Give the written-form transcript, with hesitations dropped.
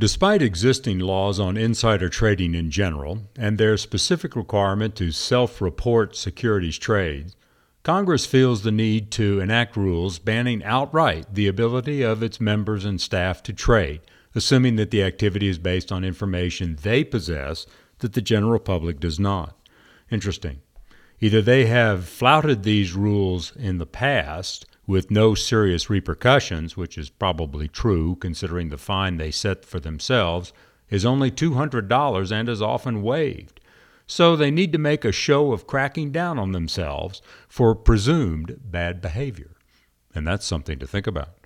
Despite existing laws on insider trading in general and their specific requirement to self-report securities trades, Congress feels the need to enact rules banning outright the ability of its members and staff to trade, assuming that the activity is based on information they possess that the general public does not. Interesting. Either they have flouted these rules in the past with no serious repercussions, which is probably true considering the fine they set for themselves is only $200 and is often waived. So they need to make a show of cracking down on themselves for presumed bad behavior. And that's something to think about.